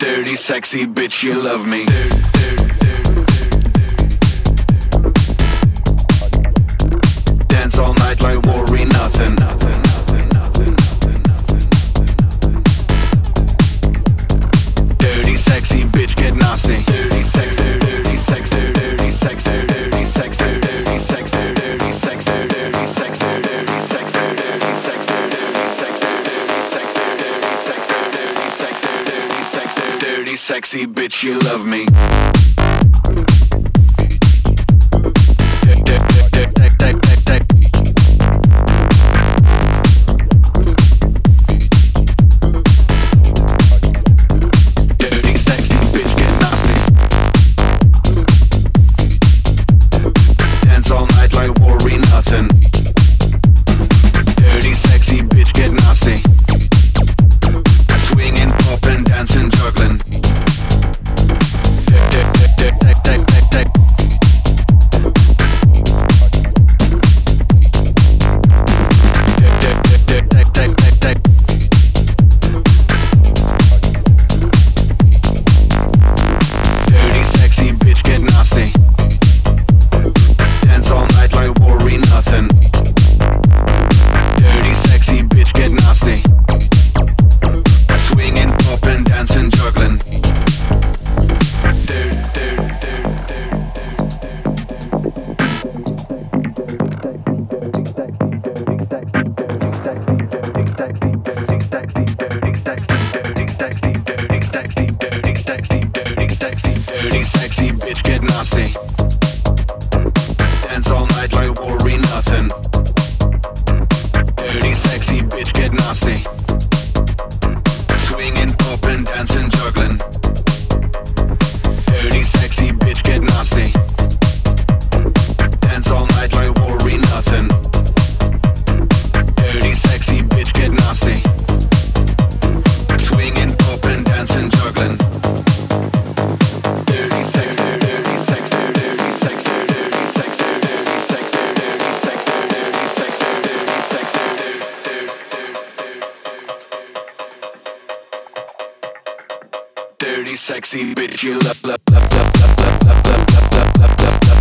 Dirty, sexy bitch, you love me. Dance all night like worry nothing. Dirty, sexy bitch, get nasty. Dirty, sexy, dirty, sexy, dirty, sexy, dirty, sexy, dirty, sexy, dirty, sexy, dirty, sexy, dirty, sexy, dirty, sexy, dirty, sexy, dirty, sexy, dirty, sexy, dirty, sexy, dirty, sexy, dirty, sexy bitch, you love me. Dirty, sexy bitch, you love, love, love, love, love, love, love, love, love, love, love, love.